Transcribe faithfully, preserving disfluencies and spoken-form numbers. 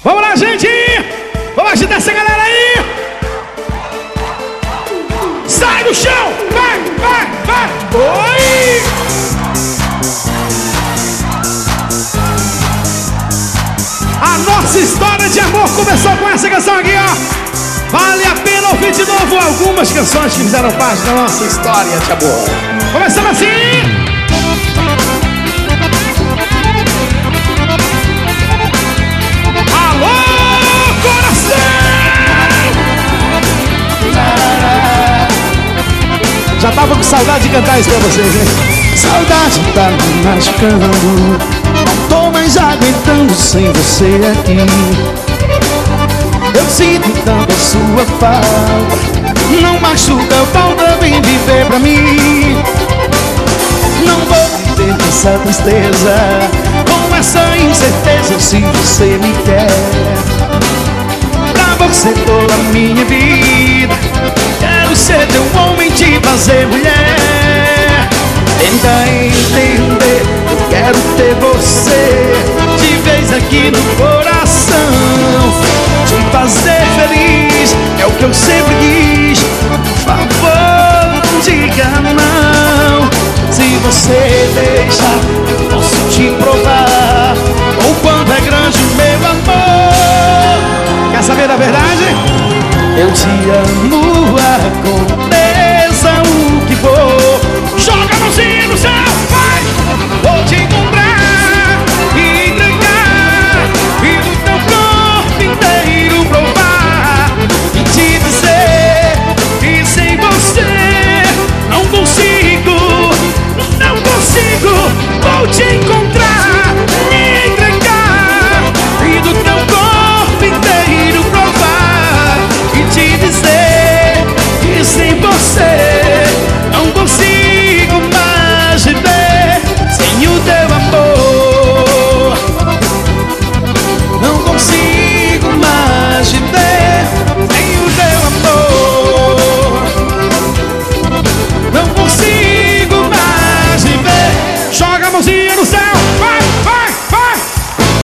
Vamos lá, gente! Vamos agitar essa galera aí! Sai do chão! Vai, vai, vai! Oi! A nossa história de amor começou com essa canção aqui, ó! Vale a pena ouvir de novo algumas canções que fizeram parte da nossa história de amor. Começando assim! Alô, coração! Já tava com saudade de cantar isso pra vocês, hein? Saudade tá me machucando, não tô mais aguentando sem você aqui. Eu sinto tanto a sua falta, não machuca, falta, vem viver pra mim. Não vou viver com essa tristeza, com essa incerteza, se você me quer. Pra você toda a minha vida, quero ser teu homem, te fazer mulher. Tenta entender, eu quero ter você de vez aqui no coração. Te fazer feliz é o que eu sempre quis. Por favor, não diga não. Se você deixar, eu posso te provar o quanto é grande o meu amor. Quer saber da verdade? Eu te amo a